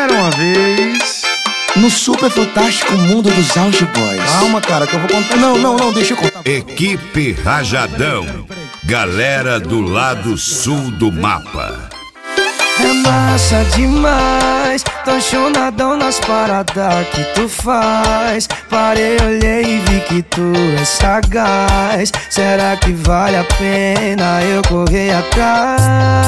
Era uma vez no super fantástico mundo dos Auge Boys. Calma, cara, que eu vou contar. Não, deixa eu contar. Equipe Rajadão, galera do lado sul do mapa. É massa demais, tô chonadão nas paradas que tu faz. Parei, olhei e vi que tu é sagaz. Será que vale a pena eu correr atrás?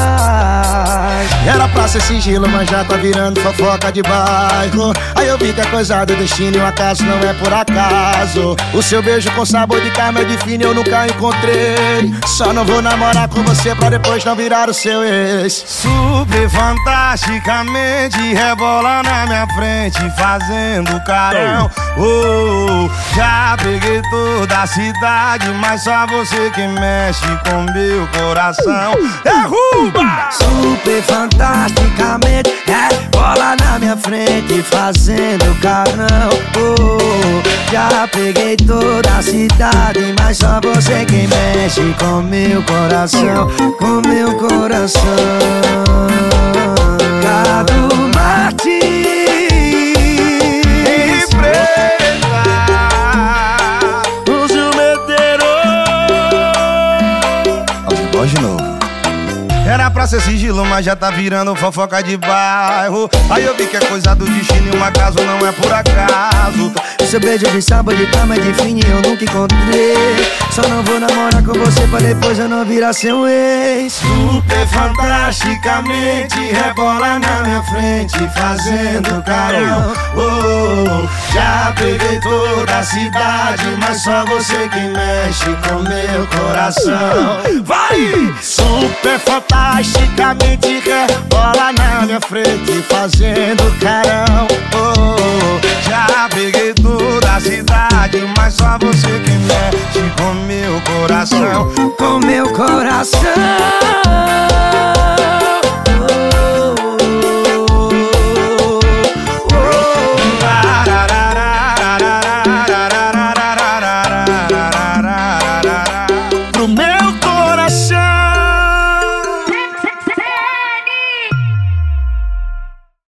Era pra ser sigilo, mas já tá virando fofoca de bairro. Aí eu vi que é coisa do destino e o acaso não é por acaso. O seu beijo com sabor de carne define eu nunca encontrei. Só não vou namorar com você pra depois não virar o seu ex. Super fantasticamente rebola na minha frente fazendo carão. Já peguei toda a cidade, mas só você que mexe com meu coração. Derruba! Super fantasticamente rebola na minha frente fazendo carão. Já peguei toda a cidade, mas só você que mexe com meu coração. Com meu coração. Cado Martins E preta o ciumeteiro. Auge Boys de novo. Era pra ser sigilo, mas já tá virando fofoca de bairro. Aí eu vi que é coisa do destino e um acaso não é por acaso. Seu beijo de sabor de cama é de fine eu nunca encontrei. Só não vou namorar com você pra depois eu não virar seu ex. Super fantasticamente rebola na minha frente fazendo carão. Já peguei toda a cidade, mas só você que mexe com meu coração. Vai! Super fantasticamente rebola na minha frente fazendo carão. Já peguei toda a cidade, mas só você que mexe com meu coração. Com meu coração.